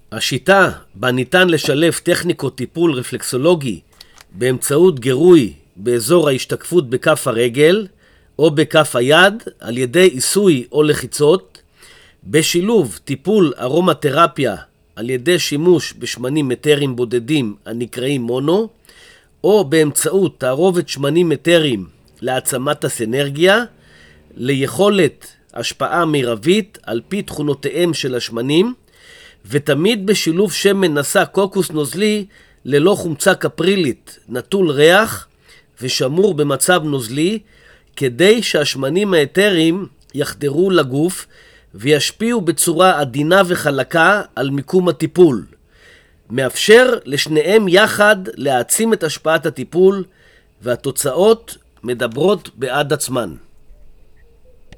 השיטה בה ניתן לשלב טכניקות טיפול רפלקסולוגי באמצעות גירוי באזור ההשתקפות בכף הרגל או בכף היד על ידי עיסוי או לחיצות, בשילוב טיפול ארומתרפיה על ידי שימוש בשמנים אתריים בודדים הנקראים מונו, או באמצעות תערובת שמנים אתריים להעצמת הסינרגיה, ליכולת השפעה מרבית על פי תכונותיהם של השמנים, ותמיד בשילוב שמן נשא קוקוס נוזלי ללא חומצה קפרילית, נטול ריח ושמור במצב נוזלי, כדי שהשמנים האתריים יחדרו לגוף וישפיעו בצורה עדינה וחלקה על מיקום הטיפול. מאפשר לשניהם יחד להעצים את השפעת הטיפול, והתוצאות מדברות בעד עצמן.